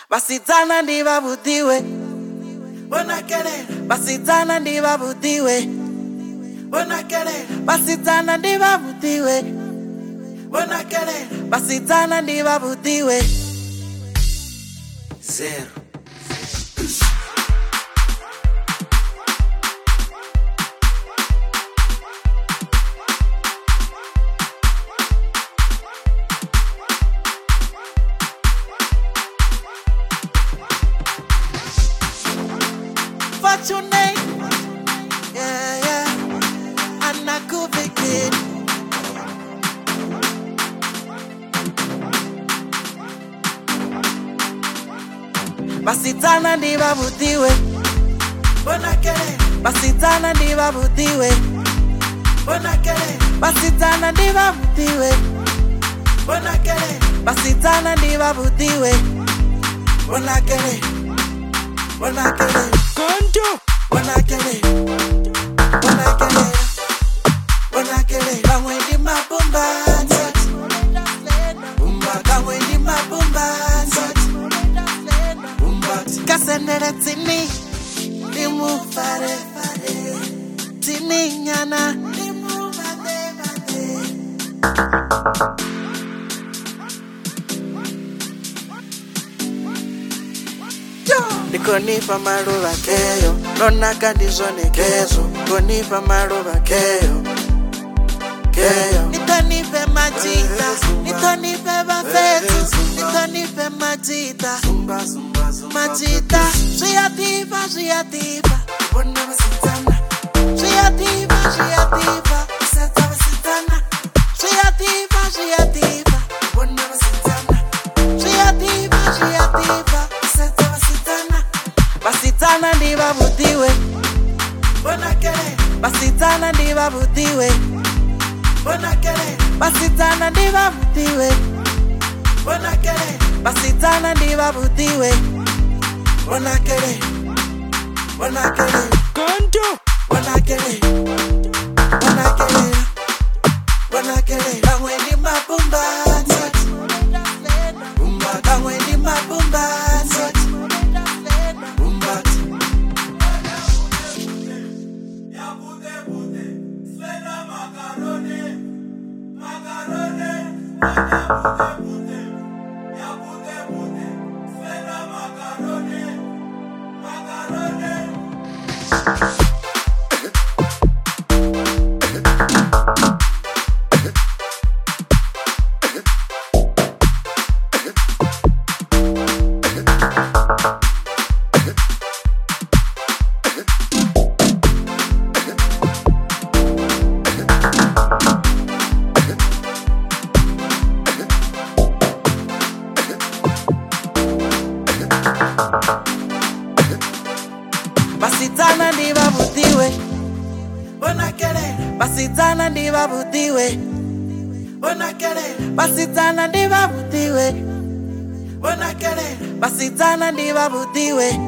Basitana ndibabutiwe bonakelela basitana ndibabutiwe bonakelela basitana ndibabutiwe bonakelela basitana ndibabutiwe zero What's your name? Yeah, yeah. Anna Kubikin. Basitana ndibabutiwe bonakelela basitana ndibabutiwe bonakelela basitana ndibabutiwe bonakelela basitana ndibabutiwe bonakelela bonakelela Conto bonakelela bonakelela bangwe ndi mabombanza bangwe ndi mabombanza kasendele tsini ndimufare tsini nyana Nikonipa maluva keyo nonaka ndizonekezo Konipa maluva keyo Nitonipe majita Nitonipe bafetu Nitonipe majita Majita Shiativa Bona basitana Shiativa Seta basitana Shiativa Bona basitana Shiativa Seta basitana Basitana ndibabutiwe bonakelela basitana ndibabutiwe bonakelela basitana ndibabutiwe bonakelela basitana ndibabutiwe bonakelela Conto bonakelela bangwe ndi mabombanza bangwe ndi mabombanza Basitana ndibabutiwe bonakelela basitana ndibabutiwe bonakelela basitana ndibabutiwe bonakelela basitana ndibabutiwe